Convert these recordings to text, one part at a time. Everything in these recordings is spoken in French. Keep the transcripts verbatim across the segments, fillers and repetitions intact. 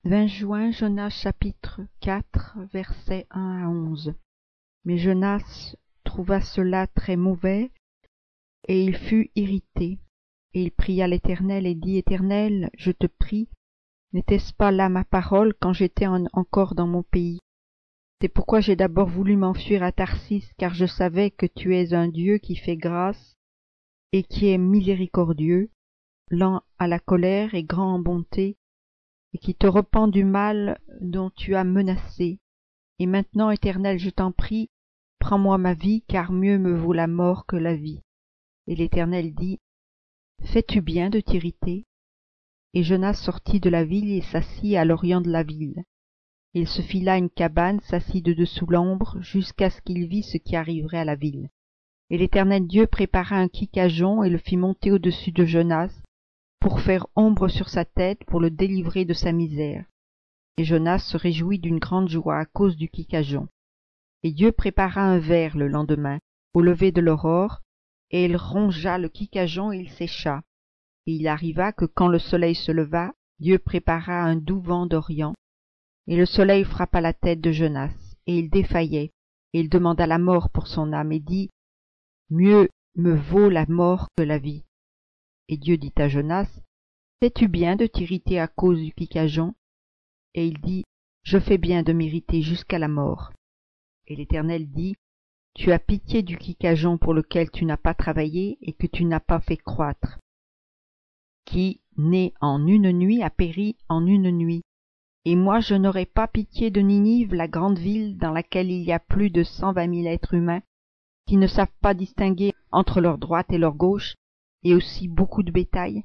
vingt juin, Jonas chapitre quatre, versets un à onze. Mais Jonas trouva cela très mauvais, et il fut irrité. Et il pria l'Éternel et dit, Éternel, je te prie, n'était-ce pas là ma parole quand j'étais en- encore dans mon pays? C'est pourquoi j'ai d'abord voulu m'enfuir à Tarsis, car je savais que tu es un Dieu qui fait grâce et qui est miséricordieux, lent à la colère et grand en bonté, et qui te repent du mal dont tu as menacé. Et maintenant, Éternel, je t'en prie, prends-moi ma vie, car mieux me vaut la mort que la vie. Et l'Éternel dit, Fais-tu bien de t'irriter? Et Jonas sortit de la ville et s'assit à l'orient de la ville. Il se fit là une cabane, s'assit de dessous l'ombre, jusqu'à ce qu'il vît ce qui arriverait à la ville. Et l'Éternel Dieu prépara un kicajon et le fit monter au-dessus de Jonas, pour faire ombre sur sa tête, pour le délivrer de sa misère. Et Jonas se réjouit d'une grande joie à cause du kicajon. Et Dieu prépara un ver le lendemain, au lever de l'aurore, et il rongea le kicajon et il sécha. Et il arriva que quand le soleil se leva, Dieu prépara un doux vent d'Orient, et le soleil frappa la tête de Jonas, et il défaillait, et il demanda la mort pour son âme, et dit, Mieux me vaut la mort que la vie. Et Dieu dit à Jonas, Fais-tu bien de t'irriter à cause du kicajon? Et il dit, Je fais bien de m'irriter jusqu'à la mort. Et l'Éternel dit, Tu as pitié du kicajon pour lequel tu n'as pas travaillé et que tu n'as pas fait croître, qui, né en une nuit, a péri en une nuit. Et moi je n'aurai pas pitié de Ninive, la grande ville dans laquelle il y a plus de cent vingt mille êtres humains, qui ne savent pas distinguer entre leur droite et leur gauche, et aussi beaucoup de bétail.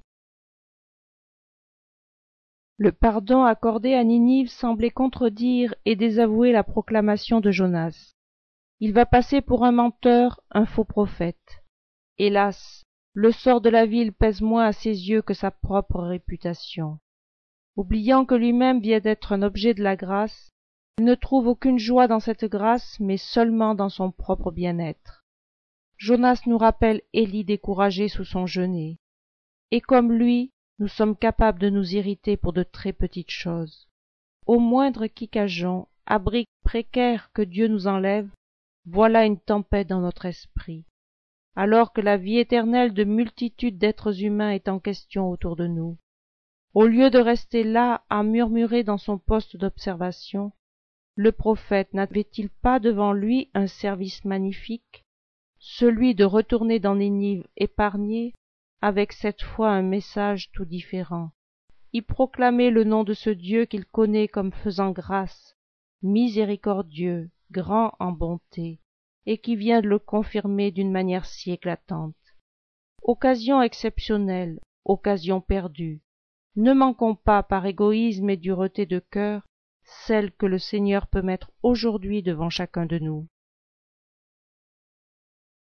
Le pardon accordé à Ninive semblait contredire et désavouer la proclamation de Jonas. Il va passer pour un menteur, un faux prophète. Hélas, le sort de la ville pèse moins à ses yeux que sa propre réputation. Oubliant que lui-même vient d'être un objet de la grâce, il ne trouve aucune joie dans cette grâce, mais seulement dans son propre bien-être. Jonas nous rappelle Élie découragé sous son genêt. Et comme lui, nous sommes capables de nous irriter pour de très petites choses. Au moindre kicajon, abri précaire que Dieu nous enlève, voilà une tempête dans notre esprit. Alors que la vie éternelle de multitudes d'êtres humains est en question autour de nous. Au lieu de rester là à murmurer dans son poste d'observation, le prophète n'avait-il pas devant lui un service magnifique, celui de retourner dans Ninive épargnée, avec cette fois un message tout différent, y proclamer le nom de ce Dieu qu'il connaît comme faisant grâce, miséricordieux, grand en bonté, et qui vient de le confirmer d'une manière si éclatante. Occasion exceptionnelle, occasion perdue. Ne manquons pas, par égoïsme et dureté de cœur, celle que le Seigneur peut mettre aujourd'hui devant chacun de nous.